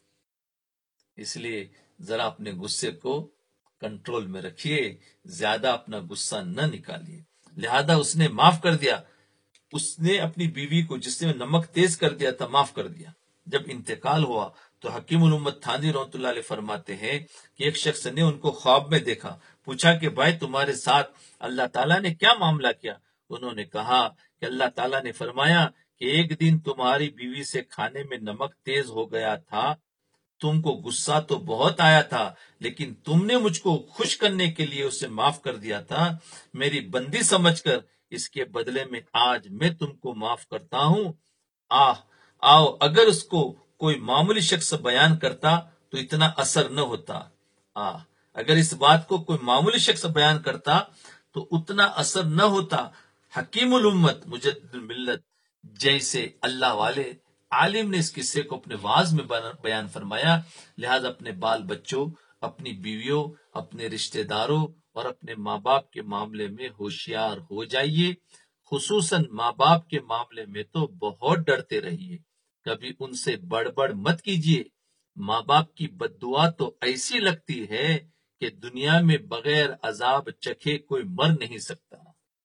S1: اس لیے ذرا اپنے غصے کو کنٹرول میں رکھیے، زیادہ اپنا غصہ نہ نکالیے۔ لہذا اس نے معاف کر دیا، اس نے اپنی بیوی کو جس نے نمک تیز کر دیا تھا معاف کر دیا۔ جب انتقال ہوا تو حکیم الامت تھانوی رحمۃ اللہ علیہ فرماتے ہیں کہ ایک شخص نے ان کو خواب میں دیکھا، پوچھا کہ بھائی تمہارے ساتھ اللہ تعالیٰ نے کیا معاملہ کیا؟ انہوں نے کہا کہ اللہ تعالیٰ نے فرمایا کہ ایک دن تمہاری بیوی سے کھانے میں نمک تیز ہو گیا تھا، تم کو غصہ تو بہت آیا تھا لیکن تم نے مجھ کو خوش کرنے کے لیے اسے معاف کر دیا تھا، میری بندی سمجھ کر اس کے بدلے میں آج میں تم کو معاف کرتا ہوں۔ آہ آؤ، اگر اس کو کوئی معمولی شخص بیان کرتا تو اتنا اثر نہ ہوتا۔ آہ اگر اس بات کو کوئی معمولی شخص بیان کرتا تو اتنا اثر نہ ہوتا۔ حکیم الامت مجدد الملت جیسے اللہ والے عالم نے اس قصے کو اپنے واعظ میں بیان فرمایا۔ لہذا اپنے بال بچوں، اپنی بیویوں، اپنے رشتہ داروں اور اپنے ماں باپ کے معاملے میں ہوشیار ہو جائیے۔ خصوصاً ماں باپ کے معاملے میں تو بہت ڈرتے رہیے، کبھی ان سے بڑبڑ مت کیجیے۔ ماں باپ کی بد دعا تو ایسی لگتی ہے کہ دنیا میں بغیر عذاب چکھے کوئی مر نہیں سکتا۔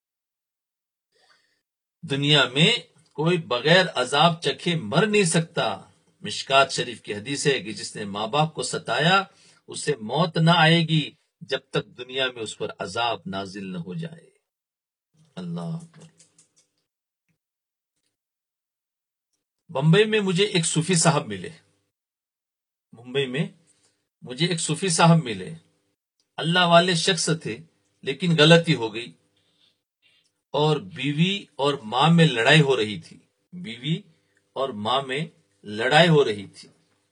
S1: دنیا میں کوئی بغیر عذاب چکھے مر نہیں سکتا۔ مشکات شریف کی حدیث ہے کہ جس نے ماں باپ کو ستایا اسے موت نہ آئے گی جب تک دنیا میں اس پر عذاب نازل نہ ہو جائے۔ اللہ اکبر۔ بمبئی میں مجھے ایک صوفی صاحب ملے ممبئی میں مجھے ایک صوفی صاحب ملے اللہ والے شخص تھے، لیکن غلطی ہو گئی اور بیوی اور ماں میں لڑائی ہو رہی تھی بیوی اور ماں میں لڑائی ہو رہی تھی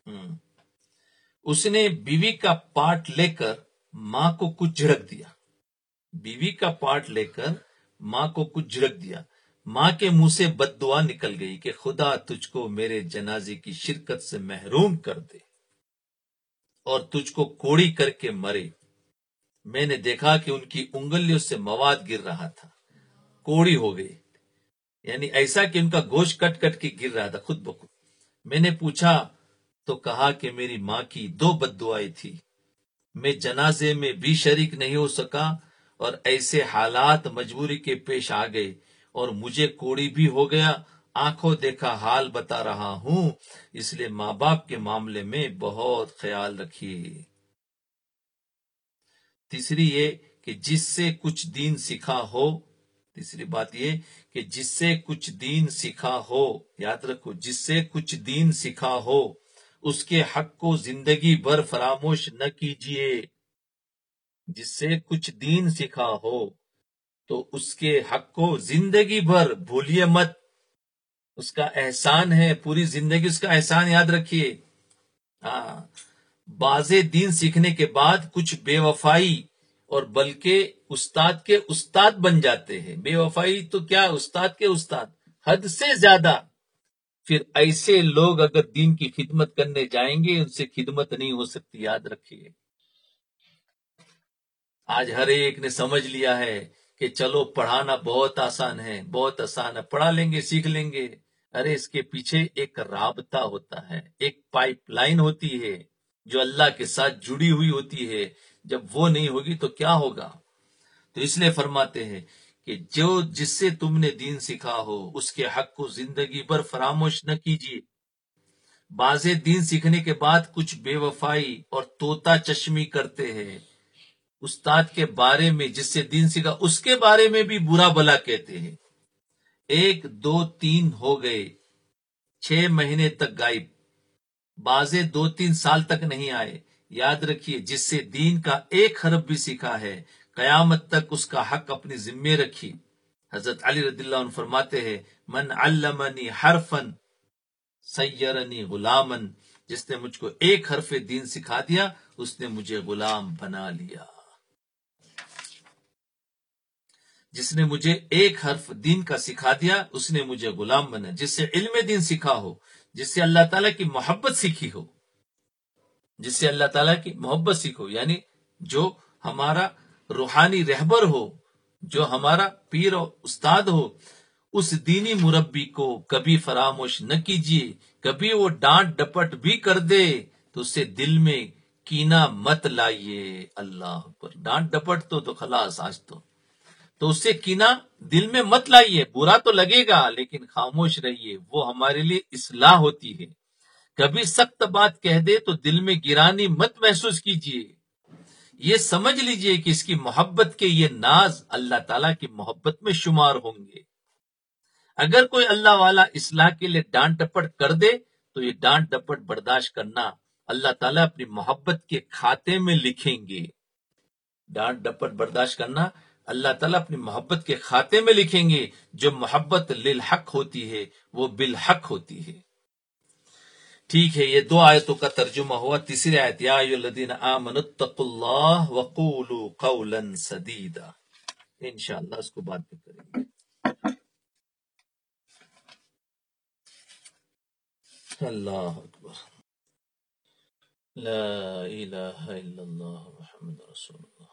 S1: اس نے بیوی کا پارٹ لے کر ماں کو کچھ جھڑک دیا بیوی کا پارٹ لے کر ماں کو کچھ جھڑک دیا ماں کے منہ سے بد دعا نکل گئی کہ خدا تجھ کو میرے جنازے کی شرکت سے محروم کر دے اور تجھ کو کوڑی کر کے مرے۔ میں نے دیکھا کہ ان کی انگلیوں سے مواد گر رہا تھا، کوڑی ہو گئی، یعنی ایسا کہ ان کا گوشت کٹ کٹ کے گر رہا تھا خود بخود۔ میں نے پوچھا تو کہا کہ میری ماں کی دو بد دعائیں تھی، میں جنازے میں بھی شریک نہیں ہو سکا اور ایسے حالات مجبوری کے پیش آ گئے اور مجھے کوڑی بھی ہو گیا، آنکھوں دیکھا حال بتا رہا ہوں، اس لیے ماں باپ کے معاملے میں بہت خیال رکھیے۔ تیسری یہ کہ جس سے کچھ دین سیکھا ہو تیسری بات یہ کہ جس سے کچھ دین سیکھا ہو یاد رکھو جس سے کچھ دین سیکھا ہو اس کے حق کو زندگی بھر فراموش نہ کیجیے۔ جس سے کچھ دین سیکھا ہو تو اس کے حق کو زندگی بھر بھولیے مت، اس کا احسان ہے، پوری زندگی اس کا احسان یاد رکھیے۔ ہاں، باز دین سیکھنے کے بعد کچھ بے وفائی اور بلکہ استاد کے استاد بن جاتے ہیں۔ بے وفائی تو کیا، استاد کے استاد حد سے زیادہ۔ پھر ایسے لوگ اگر دین کی خدمت کرنے جائیں گے، ان سے خدمت نہیں ہو سکتی، یاد رکھیے۔ آج ہر ایک نے سمجھ لیا ہے کہ چلو پڑھانا بہت آسان ہے، بہت آسان ہے، پڑھا لیں گے، سیکھ لیں گے۔ ارے اس کے پیچھے ایک رابطہ ہوتا ہے، ایک پائپ لائن ہوتی ہے جو اللہ کے ساتھ جڑی ہوئی ہوتی ہے۔ جب وہ نہیں ہوگی تو کیا ہوگا؟ تو اس لیے فرماتے ہیں کہ جو جس سے تم نے دین سیکھا ہو اس کے حق کو زندگی بھر فراموش نہ کیجیے۔ بعض دین سیکھنے کے بعد کچھ بے وفائی اور طوطا چشمی کرتے ہیں، استاد کے بارے میں جس سے دین سیکھا اس کے بارے میں بھی برا بلا کہتے ہیں۔ ایک دو تین ہو گئے، چھ مہینے تک غائب، بازے دو تین سال تک نہیں آئے۔ یاد رکھیے، جس سے دین کا ایک حرف بھی سیکھا ہے، قیامت تک اس کا حق اپنی ذمے رکھی۔ حضرت علی رضی اللہ عنہ فرماتے ہیں، من علمنی حرفا سیرنی غلاما، جس نے مجھ کو ایک حرف دین سکھا دیا اس نے مجھے غلام بنا لیا۔ جس نے مجھے ایک حرف دین کا سکھا دیا اس نے مجھے غلام بنا۔ جس سے علم دین سیکھا ہو، جس سے اللہ تعالیٰ کی محبت سیکھی ہو، جس سے اللہ تعالیٰ کی محبت سیکھو، یعنی جو ہمارا روحانی رہبر ہو، جو ہمارا پیر و استاد ہو، اس دینی مربی کو کبھی فراموش نہ کیجیے۔ کبھی وہ ڈانٹ ڈپٹ بھی کر دے تو اس سے دل میں کینہ مت لائیے۔ اللہ اکبر، ڈانٹ ڈپٹ تو تو خلاص آج تو تو اس سے کینہ دل میں مت لائیے۔ برا تو لگے گا لیکن خاموش رہیے، وہ ہمارے لیے اصلاح ہوتی ہے۔ کبھی سخت بات کہہ دے تو دل میں گرانی مت محسوس کیجیے، یہ سمجھ لیجئے کہ اس کی محبت کے یہ ناز اللہ تعالیٰ کی محبت میں شمار ہوں گے۔ اگر کوئی اللہ والا اصلاح کے لیے ڈانٹ ڈپٹ کر دے تو یہ ڈانٹ ڈپٹ برداشت کرنا اللہ تعالیٰ اپنی محبت کے کھاتے میں لکھیں گے۔ ڈانٹ ڈپٹ برداشت کرنا اللہ تعالیٰ اپنی محبت کے کھاتے میں لکھیں گے۔ جو محبت للحق ہوتی ہے وہ بالحق ہوتی ہے۔ ٹھیک ہے، یہ دو آیتوں کا ترجمہ ہوا۔ تیسری آیت، یا ایھا الذین آمنوا اتقوا اللہ وقولوا قولا سدیدا، انشاءاللہ اس کو بعد میں کریں گے۔ اللہ اکبر، لا الہ الا اللہ محمد رسول اللہ۔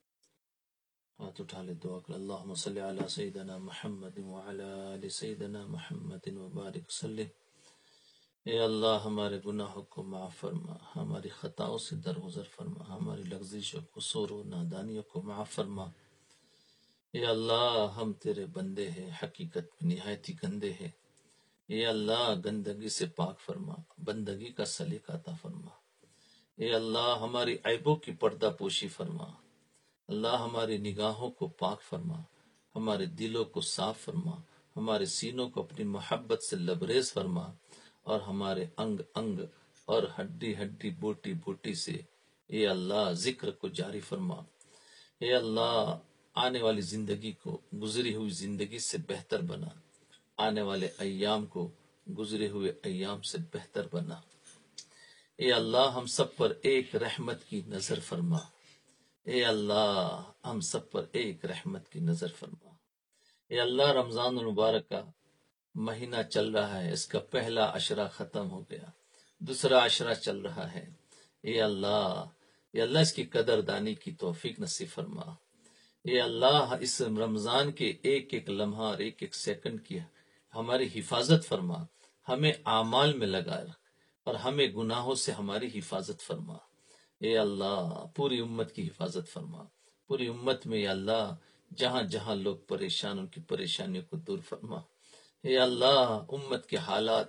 S1: ہاتھ اٹھا لے، دعا کر، اللہم صلی علی سیدنا محمد وعلی آل سیدنا محمد وبارک وسلم۔ اے اللہ ہمارے گناہوں کو معاف فرما، ہماری خطاؤں سے درگزر فرما، ہماری لغزش و قصور و نادانیوں کو معاف فرما۔ اے اللہ ہم تیرے بندے ہیں، حقیقت میں نہایت ہی گندے ہیں۔ اے اللہ گندگی سے پاک فرما، بندگی کا سلیقہ عطا فرما۔ اے اللہ ہماری عیبوں کی پردہ پوشی فرما۔ اللہ ہماری نگاہوں کو پاک فرما، ہمارے دلوں کو صاف فرما، ہمارے سینوں کو اپنی محبت سے لبریز فرما، اور ہمارے انگ انگ اور ہڈی ہڈی بوٹی بوٹی سے اے اللہ ذکر کو جاری فرما۔ اے اللہ آنے والی زندگی کو گزری ہوئی زندگی سے بہتر بنا، آنے والے ایام کو گزرے ہوئے ایام سے بہتر بنا۔ اے اللہ ہم سب پر ایک رحمت کی نظر فرما، اے اللہ ہم سب پر ایک رحمت کی نظر فرما۔ اے اللہ رمضان المبارک کا مہینہ چل رہا ہے، اس کا پہلا عشرہ ختم ہو گیا، دوسرا عشرہ چل رہا ہے۔ اے اللہ اے اللہ اس کی قدر دانی کی توفیق نصیب فرما۔ اے اللہ اس رمضان کے ایک ایک لمحہ اور ایک ایک سیکنڈ کی ہماری حفاظت فرما، ہمیں اعمال میں لگا اور ہمیں گناہوں سے ہماری حفاظت فرما۔ اے اللہ پوری امت کی حفاظت فرما، پوری امت میں یا اللہ جہاں جہاں لوگ پریشان ان کی پریشانیوں کو دور فرما۔ اے اللہ امت کے حالات،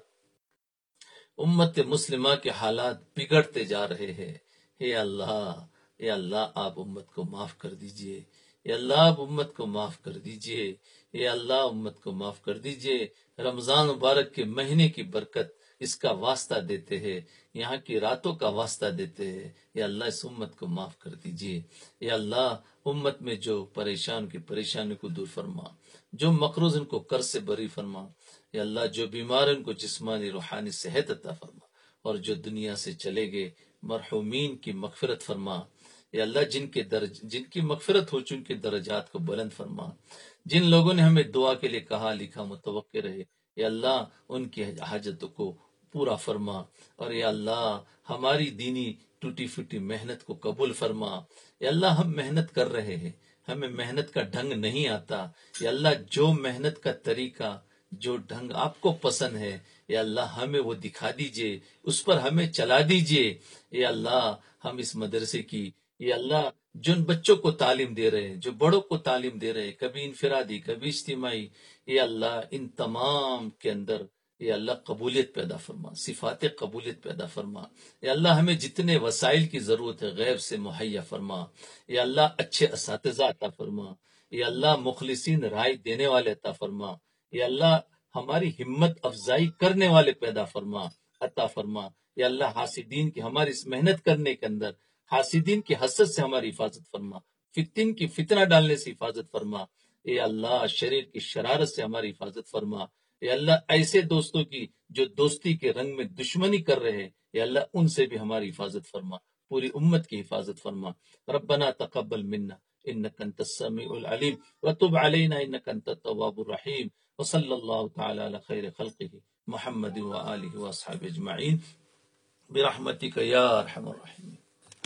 S1: امت مسلمہ کے حالات بگڑتے جا رہے ہیں۔ اے اللہ اے اللہ آپ امت کو معاف کر دیجئے، اے اللہ آپ امت کو معاف کر دیجئے، اے اللہ امت کو معاف کر دیجئے۔ رمضان مبارک کے مہینے کی برکت اس کا واسطہ دیتے ہیں، یہاں کی راتوں کا واسطہ دیتے ہیں۔ یا اللہ اس امت کو معاف کر دیجئے۔ یا اللہ امت میں جو پریشان کی پریشانی کو دور فرما، جو مقروض ان کو قرض سے بری فرما۔ یا اللہ جو بیمار ان کو جسمانی روحانی صحت عطا فرما، اور جو دنیا سے چلے گئے مرحومین کی مغفرت فرما۔ یا اللہ جن کے درج جن کی مغفرت ہو چکی درجات کو بلند فرما، جن لوگوں نے ہمیں دعا کے لیے کہا لکھا متوقع رہے یا اللہ ان کی حاجتوں کو پورا فرما، اور یا اللہ ہماری دینی ٹوٹی پھوٹی محنت کو قبول فرما۔ یا اللہ ہم محنت کر رہے ہیں، ہمیں محنت کا ڈھنگ نہیں آتا، یا اللہ جو محنت کا طریقہ جو ڈھنگ آپ کو پسند ہے یا اللہ ہمیں وہ دکھا دیجئے، اس پر ہمیں چلا دیجئے۔ یا اللہ ہم اس مدرسے کی یا اللہ جن بچوں کو تعلیم دے رہے ہیں، جو بڑوں کو تعلیم دے رہے ہیں، کبھی انفرادی کبھی اجتماعی، یا اللہ ان تمام کے اندر یا اللہ قبولیت پیدا فرما، صفات قبولیت پیدا فرما۔ یا اللہ ہمیں جتنے وسائل کی ضرورت ہے غیب سے مہیا فرما۔ یا اللہ اچھے اساتذہ عطا فرما۔ یا اللہ مخلصین رائے دینے والے عطا فرما۔ یا اللہ ہماری ہمت افزائی کرنے والے پیدا فرما عطا فرما۔ یا اللہ حاسدین کی ہماری اس محنت کرنے کے اندر حاسدین کی حسد سے ہماری حفاظت فرما، فتن کی فتنہ ڈالنے سے حفاظت فرما۔ اے اللہ شریر کی شرارت سے ہماری حفاظت فرما۔ اے اللہ ایسے دوستوں کی جو دوستی کے رنگ میں دشمنی کر رہے ہیں، اے اللہ ان سے بھی ہماری حفاظت فرما، پوری امت کی حفاظت فرما۔ ربنا تقبل منا انك انت السميع العليم وتب علينا انك انت التواب الرحيم، وصلى الله تعالى على خير خلقه محمد وآله واصحابه اجمعين برحمتك يا ارحم الراحمين۔